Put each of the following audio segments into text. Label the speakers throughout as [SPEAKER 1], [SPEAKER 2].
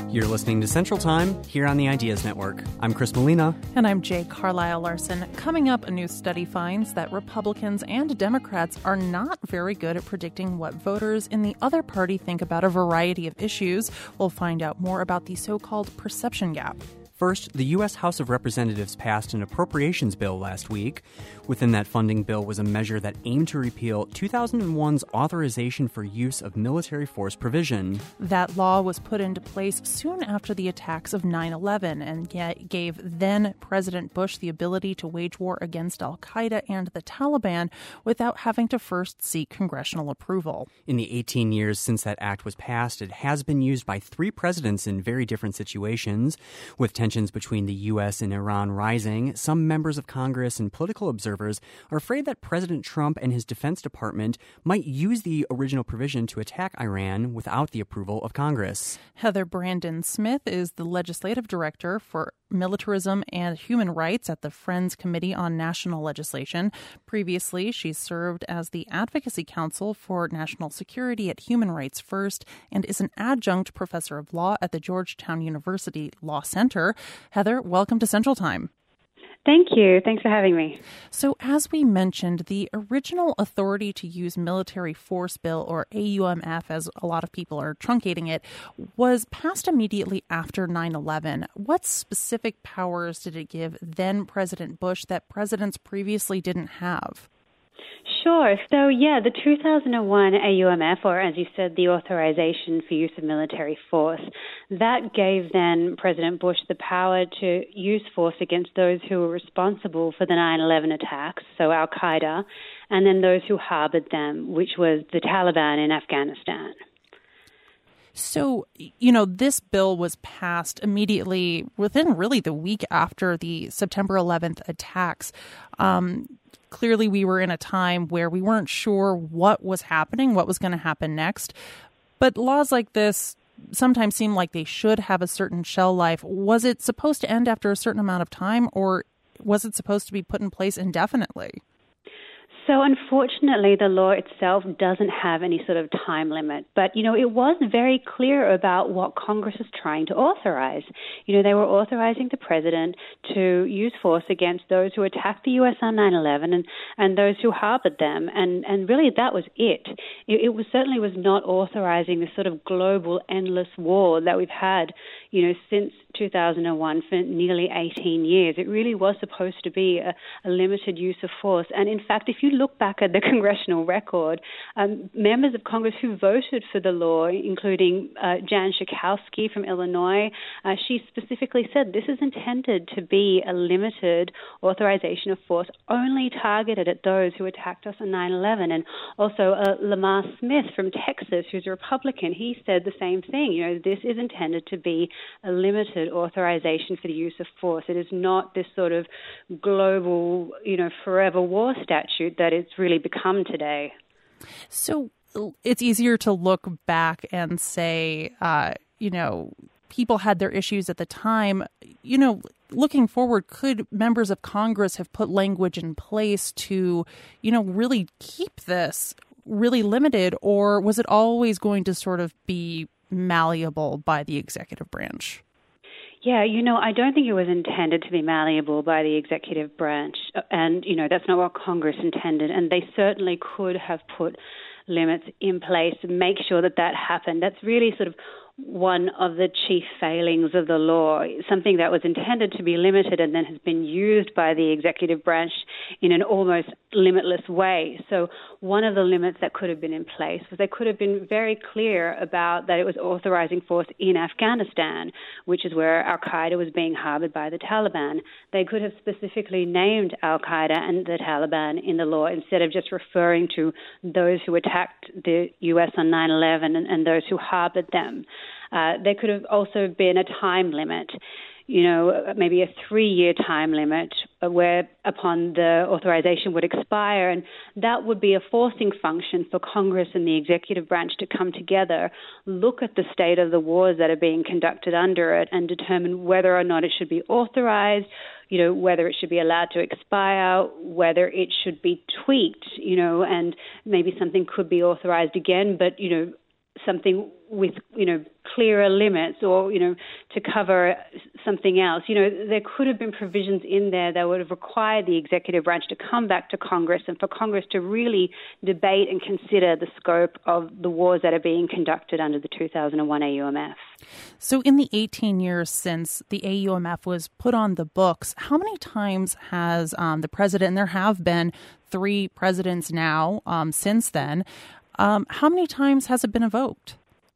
[SPEAKER 1] You're listening to Central Time here on the Ideas Network. I'm Chris Molina.
[SPEAKER 2] And I'm Jay Carlisle Larson. Coming up, a new study finds that Republicans and Democrats are not very good at predicting what voters in the other party think about a variety of issues. We'll find out more about the so-called perception gap.
[SPEAKER 1] First, the U.S. House of Representatives passed an appropriations bill last week. Within that funding bill was a measure that aimed to repeal 2001's authorization for use of military force provision.
[SPEAKER 2] That law was put into place soon after the attacks of 9/11 and gave then-President Bush the ability to wage war against al-Qaeda and the Taliban without having to first seek congressional approval.
[SPEAKER 1] In the 18 years since that act was passed, it has been used by 3 presidents in very different situations. With tensions between the U.S. and Iran rising, some members of Congress and political observers are afraid that President Trump and his Defense Department might use the original provision to attack Iran without the approval of Congress.
[SPEAKER 2] Heather Brandon Smith is the legislative director for militarism and human rights at the Friends Committee on National Legislation. Previously, she served as the Advocacy Council for National Security at Human Rights First and is an adjunct professor of law at the Georgetown University Law Center. Heather, welcome to Central Time.
[SPEAKER 3] Thank you. Thanks for having me.
[SPEAKER 2] So as we mentioned, the original authority to use military force bill, or AUMF, as a lot of people are truncating it, was passed immediately after 9/11. What specific powers did it give then President Bush that presidents previously didn't have?
[SPEAKER 3] Sure. So, the 2001 AUMF, or as you said, the Authorization for Use of Military Force, that gave then President Bush the power to use force against those who were responsible for the 9/11 attacks, so al-Qaeda, and then those who harbored them, which was the Taliban in Afghanistan.
[SPEAKER 2] So, this bill was passed immediately within really the week after the September 11th attacks. Clearly, we were in a time where we weren't sure what was happening, what was going to happen next. But laws like this sometimes seem like they should have a certain shelf life. Was it supposed to end after a certain amount of time, or was it supposed to be put in place indefinitely?
[SPEAKER 3] So unfortunately, the law itself doesn't have any sort of time limit. But, it was very clear about what Congress was trying to authorize. They were authorizing the president to use force against those who attacked the U.S. on 9/11 and those who harbored them. And really, that was it. It certainly was not authorizing this sort of global endless war that we've had, since 2001 for nearly 18 years. It really was supposed to be a limited use of force. And in fact, if you look back at the congressional record, members of Congress who voted for the law, including Jan Schakowsky from Illinois, she specifically said this is intended to be a limited authorization of force only targeted at those who attacked us on 9/11. And also Lamar Smith from Texas, who's a Republican, he said the same thing. This is intended to be a limited authorization for the use of force. It is not this sort of global, forever war statute that it's really become today.
[SPEAKER 2] So it's easier to look back and say, people had their issues at the time. Looking forward, could members of Congress have put language in place to, really keep this really limited, or was it always going to sort of be malleable by the executive branch?
[SPEAKER 3] Yeah, I don't think it was intended to be malleable by the executive branch. And, that's not what Congress intended. And they certainly could have put limits in place to make sure that happened. That's really sort of one of the chief failings of the law, something that was intended to be limited and then has been used by the executive branch in an almost limitless way. So one of the limits that could have been in place was they could have been very clear about that it was authorizing force in Afghanistan, which is where al-Qaeda was being harbored by the Taliban. They could have specifically named al-Qaeda and the Taliban in the law instead of just referring to those who attacked the U.S. on 9/11 and those who harbored them. There could have also been a time limit, maybe a 3-year time limit where upon the authorization would expire. And that would be a forcing function for Congress and the executive branch to come together, look at the state of the wars that are being conducted under it and determine whether or not it should be authorized, whether it should be allowed to expire, whether it should be tweaked, and maybe something could be authorized again, but, something with, clearer limits or, to cover something else. There could have been provisions in there that would have required the executive branch to come back to Congress and for Congress to really debate and consider the scope of the wars that are being conducted under the 2001 AUMF.
[SPEAKER 2] So in the 18 years since the AUMF was put on the books, how many times has the president, and there have been 3 presidents now since then, how many times has it been invoked?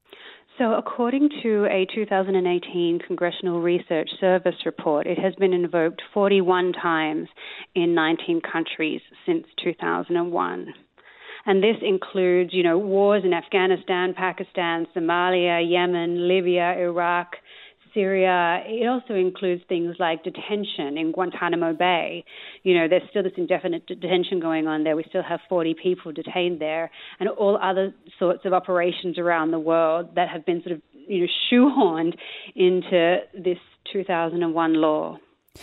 [SPEAKER 3] So according to a 2018 Congressional Research Service report, it has been invoked 41 times in 19 countries since 2001. And this includes, wars in Afghanistan, Pakistan, Somalia, Yemen, Libya, Iraq, Syria. It also includes things like detention in Guantanamo Bay. There's still this indefinite detention going on there. We still have 40 people detained there, and all other sorts of operations around the world that have been sort of, shoehorned into this 2001 law.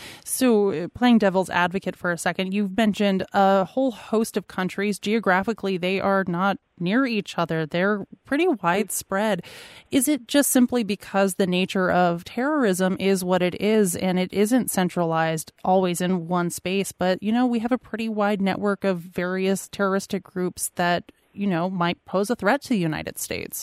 [SPEAKER 2] So playing devil's advocate for a second, you've mentioned a whole host of countries. Geographically, they are not near each other. They're pretty widespread. Is it just simply because the nature of terrorism is what it is and it isn't centralized always in one space? But, we have a pretty wide network of various terroristic groups that, might pose a threat to the United States.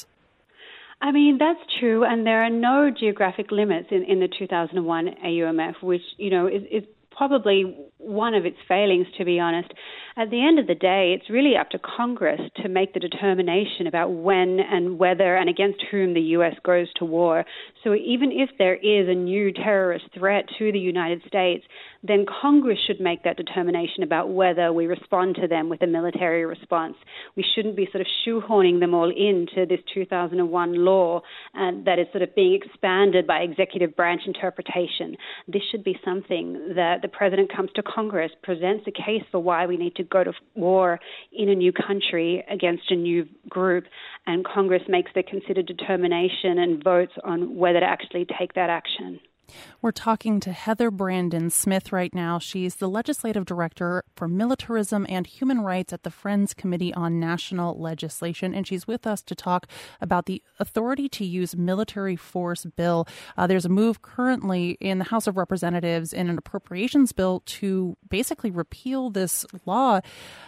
[SPEAKER 3] I mean, that's true, and there are no geographic limits in the 2001 AUMF, which, is probably one of its failings, to be honest. At the end of the day, it's really up to Congress to make the determination about when and whether and against whom the U.S. goes to war. So even if there is a new terrorist threat to the United States, then Congress should make that determination about whether we respond to them with a military response. We shouldn't be sort of shoehorning them all into this 2001 law that is sort of being expanded by executive branch interpretation. This should be something that the president comes to Congress, presents a case for why we need to go to war in a new country against a new group, and Congress makes the considered determination and votes on whether to actually take that action.
[SPEAKER 2] We're talking to Heather Brandon Smith right now. She's the Legislative Director for Militarism and Human Rights at the Friends Committee on National Legislation, and she's with us to talk about the Authority to Use Military Force bill. There's a move currently in the House of Representatives in an appropriations bill to basically repeal this law.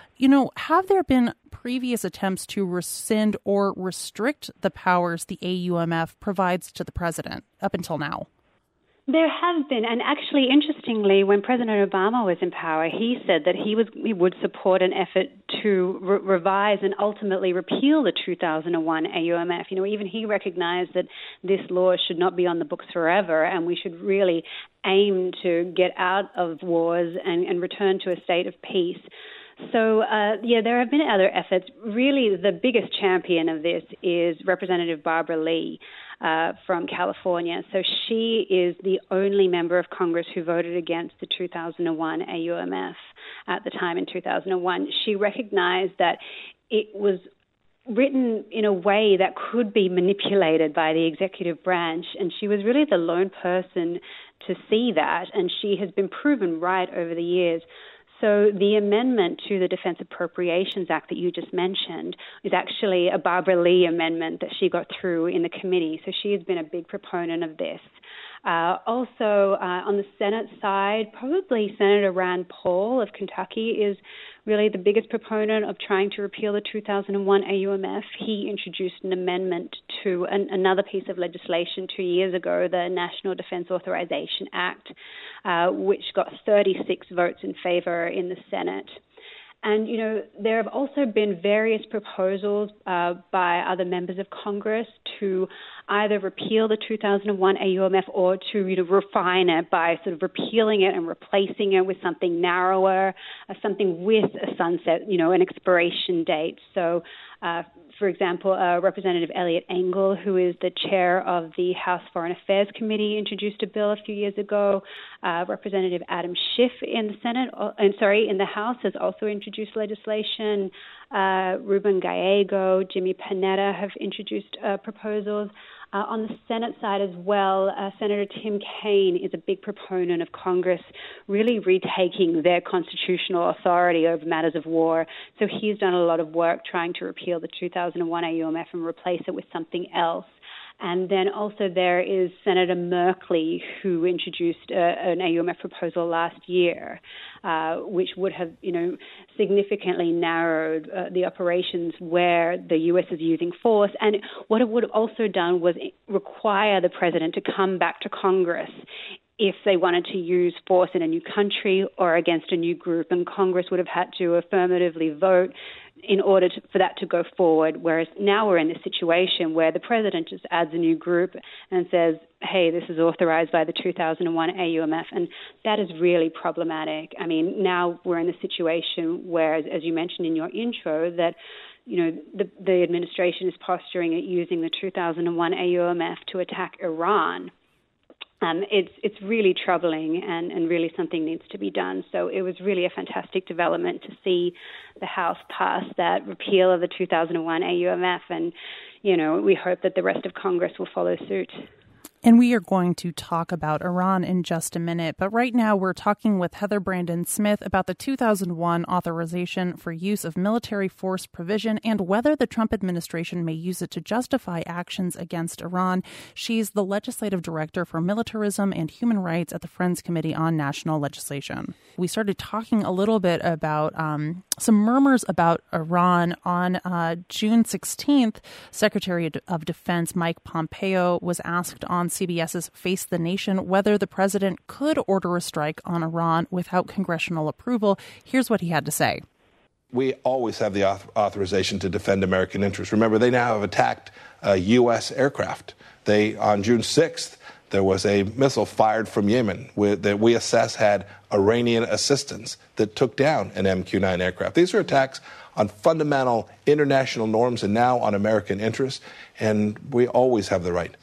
[SPEAKER 2] Have there been previous attempts to rescind or restrict the powers the AUMF provides to the president up until now?
[SPEAKER 3] There have been, and actually, interestingly, when President Obama was in power, he said that he would support an effort to revise and ultimately repeal the 2001 AUMF. Even he recognized that this law should not be on the books forever, and we should really aim to get out of wars and return to a state of peace. So, there have been other efforts. Really, the biggest champion of this is Representative Barbara Lee from California. So she is the only member of Congress who voted against the 2001 AUMF at the time in 2001. She recognized that it was written in a way that could be manipulated by the executive branch, and she was really the lone person to see that, and she has been proven right over the years. So the amendment to the Defense Appropriations Act that you just mentioned is actually a Barbara Lee amendment that she got through in the committee. So she has been a big proponent of this. Also, on the Senate side, probably Senator Rand Paul of Kentucky is really the biggest proponent of trying to repeal the 2001 AUMF. He introduced an amendment to another piece of legislation 2 years ago, the National Defense Authorization Act, which got 36 votes in favor in the Senate. And, there have also been various proposals by other members of Congress to either repeal the 2001 AUMF or to, refine it by sort of repealing it and replacing it with something narrower, something with a sunset, an expiration date. So, for example, Representative Eliot Engel, who is the chair of the House Foreign Affairs Committee, introduced a bill a few years ago. Representative Adam Schiff in the in the House has also introduced legislation. Ruben Gallego, Jimmy Panetta have introduced proposals. On the Senate side as well, Senator Tim Kaine is a big proponent of Congress really retaking their constitutional authority over matters of war. So he's done a lot of work trying to repeal the 2001 AUMF and replace it with something else. And then also there is Senator Merkley, who introduced an AUMF proposal last year, which would have, significantly narrowed the operations where the U.S. is using force. And what it would have also done was require the president to come back to Congress if they wanted to use force in a new country or against a new group. And Congress would have had to affirmatively vote in order for that to go forward, whereas now we're in this situation where the president just adds a new group and says, hey, this is authorized by the 2001 AUMF, and that is really problematic. I mean, now we're in the situation where, as you mentioned in your intro, that the administration is posturing at using the 2001 AUMF to attack Iran. It's really troubling and really something needs to be done. So it was really a fantastic development to see the House pass that repeal of the 2001 AUMF, and, we hope that the rest of Congress will follow suit.
[SPEAKER 2] And we are going to talk about Iran in just a minute. But right now, we're talking with Heather Brandon Smith about the 2001 authorization for use of military force provision and whether the Trump administration may use it to justify actions against Iran. She's the legislative director for militarism and human rights at the Friends Committee on National Legislation. We started talking a little bit about some murmurs about Iran on June 16th. Secretary of Defense Mike Pompeo was asked on CBS's Face the Nation whether the president could order a strike on Iran without congressional approval. Here's what he had to say.
[SPEAKER 4] We always have the authorization to defend American interests. Remember, they now have attacked U.S. aircraft. On June 6th, there was a missile fired from Yemen that we assess had Iranian assistance that took down an MQ-9 aircraft. These are attacks on fundamental international norms and now on American interests, and we always have the right.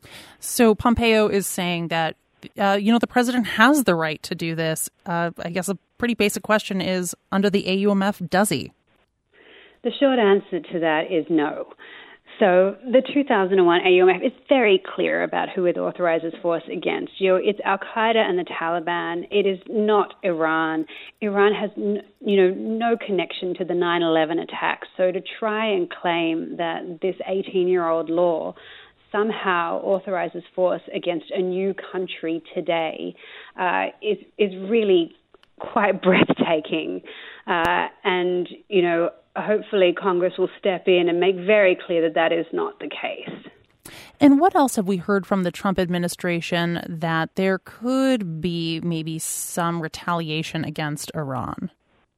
[SPEAKER 2] So Pompeo is saying that, the president has the right to do this. I guess a pretty basic question is, under the AUMF, does he?
[SPEAKER 3] The short answer to that is no. So the 2001 AUMF is very clear about who it authorizes force against. It's Al-Qaeda and the Taliban. It is not Iran. Iran has, no connection to the 9/11 attacks. So to try and claim that this 18-year-old law somehow authorizes force against a new country today is really quite breathtaking. And, hopefully Congress will step in and make very clear that that is not the case.
[SPEAKER 2] And what else have we heard from the Trump administration that there could be maybe some retaliation against Iran?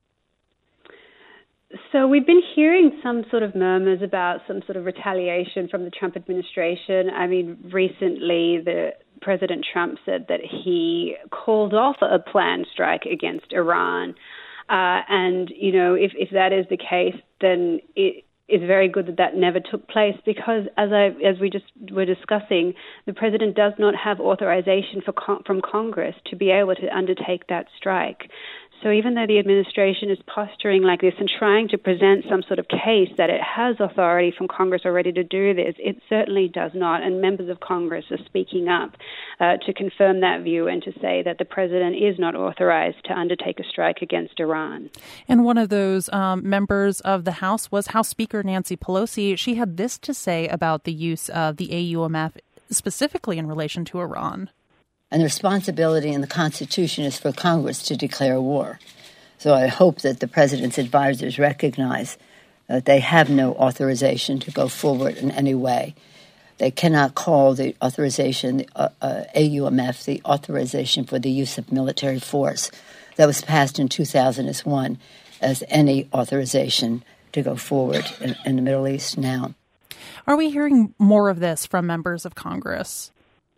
[SPEAKER 3] So we've been hearing some sort of murmurs about some sort of retaliation from the Trump administration. I mean, recently President Trump said that he called off a planned strike against Iran. And, if that is the case, then it is very good that never took place because, as we just were discussing, the president does not have authorization from Congress to be able to undertake that strike. So even though the administration is posturing like this and trying to present some sort of case that it has authority from Congress already to do this, it certainly does not. And members of Congress are speaking up to confirm that view and to say that the president is not authorized to undertake a strike against Iran.
[SPEAKER 2] And one of those members of the House was House Speaker Nancy Pelosi. She had this to say about the use of the AUMF specifically in relation to Iran.
[SPEAKER 5] And the responsibility in the Constitution is for Congress to declare war. So I hope that the president's advisors recognize that they have no authorization to go forward in any way. They cannot call the authorization, AUMF, the authorization for the use of military force that was passed in 2001 as any authorization to go forward in the Middle East now.
[SPEAKER 2] Are we hearing more of this from members of Congress?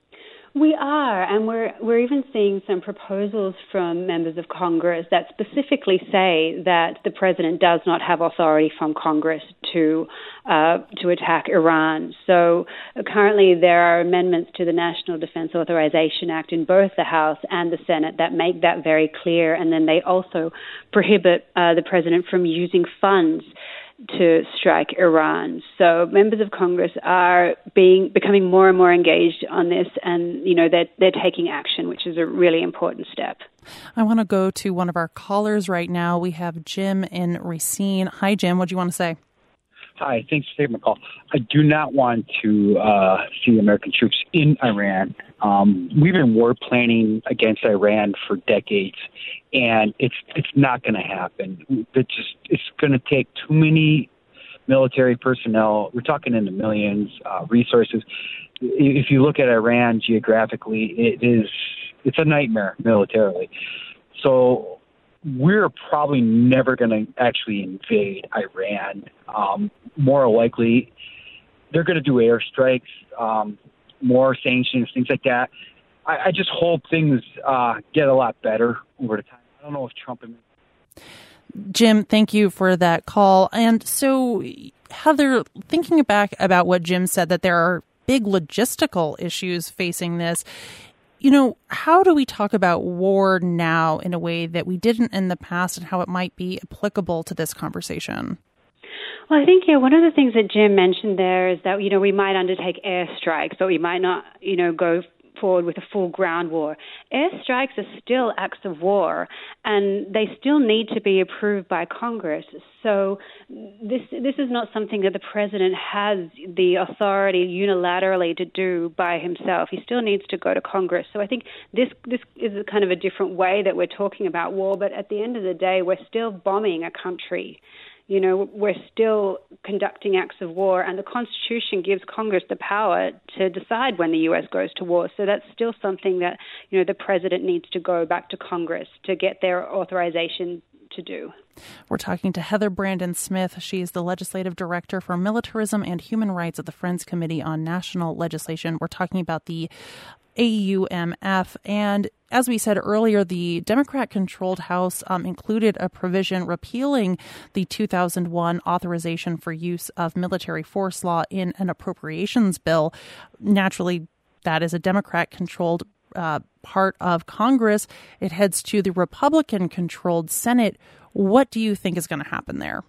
[SPEAKER 3] We are, and we're even seeing some proposals from members of Congress that specifically say that the president does not have authority from Congress to attack Iran. So currently there are amendments to the National Defense Authorization Act in both the House and the Senate that make that very clear, and then they also prohibit the president from using funds to strike Iran. So members of Congress are becoming more and more engaged on this, and they're taking action, which is a really important step.
[SPEAKER 2] I want to go to one of our callers right now. We have Jim in Racine. Hi, Jim. What do you want to say?
[SPEAKER 6] Hi, thanks for taking my call. I do not want to see American troops in Iran. We've been war planning against Iran for decades, and it's not going to happen. It's going to take too many military personnel. We're talking in the millions, resources. If you look at Iran geographically, it's a nightmare militarily. So we're probably never going to actually invade Iran. More likely, they're going to do airstrikes, more sanctions, things like that. I just hope things get a lot better over the time. I don't know if Trump...
[SPEAKER 2] Jim, thank you for that call. And so, Heather, thinking back about what Jim said, that there are big logistical issues facing this, how do we talk about war now in a way that we didn't in the past, and how it might be applicable to this conversation?
[SPEAKER 3] Well, I think, one of the things that Jim mentioned there is that, we might undertake airstrikes, but we might not, go forward with a full ground war. Airstrikes are still acts of war, and they still need to be approved by Congress. So this is not something that the president has the authority unilaterally to do by himself. He still needs to go to Congress. So I think this is a kind of a different way that we're talking about war, but at the end of the day, we're still bombing a country. We're still conducting acts of war, and the Constitution gives Congress the power to decide when the U.S. goes to war. So that's still something that, the president needs to go back to Congress to get their authorization to do.
[SPEAKER 2] We're talking to Heather Brandon Smith. She's the Legislative Director for Militarism and Human Rights at the Friends Committee on National Legislation. We're talking about the AUMF. And as we said earlier, the Democrat-controlled House included a provision repealing the 2001 authorization for use of military force law in an appropriations bill. Naturally, that is a Democrat-controlled part of Congress. It heads to the Republican-controlled Senate. What do you think is going to happen there?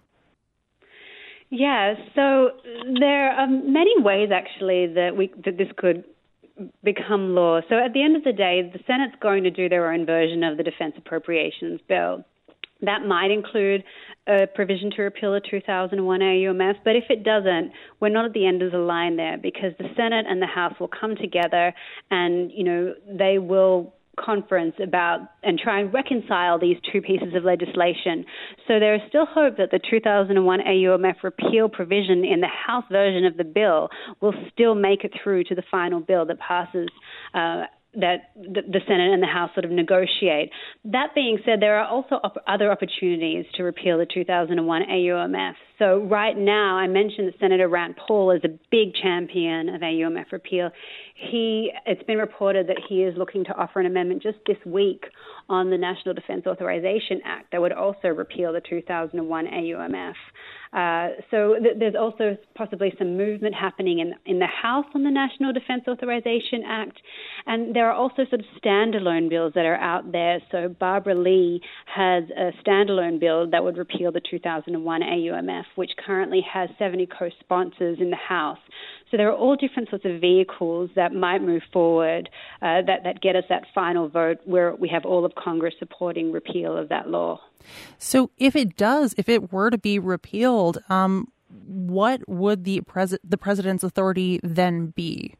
[SPEAKER 3] Yeah, so there are many ways, actually, that this could become law. So at the end of the day, the Senate's going to do their own version of the Defense Appropriations Bill. That might include a provision to repeal the 2001 AUMF, but if it doesn't, we're not at the end of the line there, because the Senate and the House will come together and, they will conference about and try and reconcile these two pieces of legislation. So there is still hope that the 2001 AUMF repeal provision in the House version of the bill will still make it through to the final bill that passes that the Senate and the House sort of negotiate. That being said, there are also other opportunities to repeal the 2001 AUMF. So right now, I mentioned that Senator Rand Paul is a big champion of AUMF repeal. It's been reported that he is looking to offer an amendment just this week on the National Defense Authorization Act that would also repeal the 2001 AUMF. So there's also possibly some movement happening in the House on the National Defense Authorization Act. And there are also sort of standalone bills that are out there. So Barbara Lee has a standalone bill that would repeal the 2001 AUMF, which currently has 70 co-sponsors in the House. So there are all different sorts of vehicles that might move forward that get us that final vote where we have all of Congress supporting repeal of that law.
[SPEAKER 2] So if it were to be repealed, what would the president's authority then be?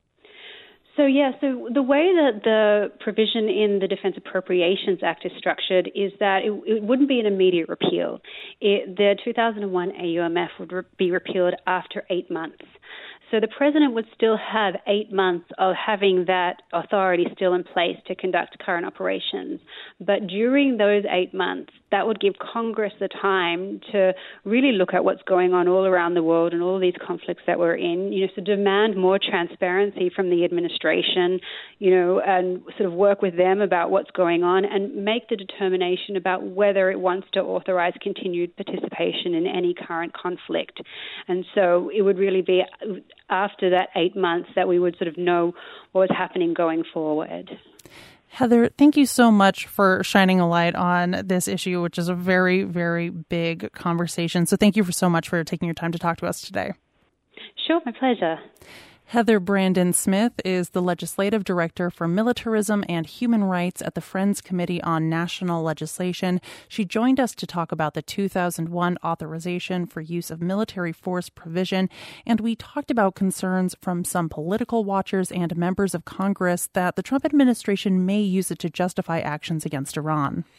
[SPEAKER 3] So the way that the provision in the Defense Appropriations Act is structured is that it wouldn't be an immediate repeal. The 2001 AUMF would be repealed after 8 months. So the president would still have 8 months of having that authority still in place to conduct current operations. But during those 8 months, that would give Congress the time to really look at what's going on all around the world and all these conflicts that we're in, so demand more transparency from the administration, and sort of work with them about what's going on and make the determination about whether it wants to authorize continued participation in any current conflict. And so it would really be after that 8 months that we would sort of know what was happening going forward.
[SPEAKER 2] Heather, thank you so much for shining a light on this issue, which is a very, very big conversation. So thank you so much for taking your time to talk to us today.
[SPEAKER 3] Sure, my pleasure.
[SPEAKER 2] Heather Brandon Smith is the Legislative Director for Militarism and Human Rights at the Friends Committee on National Legislation. She joined us to talk about the 2001 authorization for use of military force provision, and we talked about concerns from some political watchers and members of Congress that the Trump administration may use it to justify actions against Iran.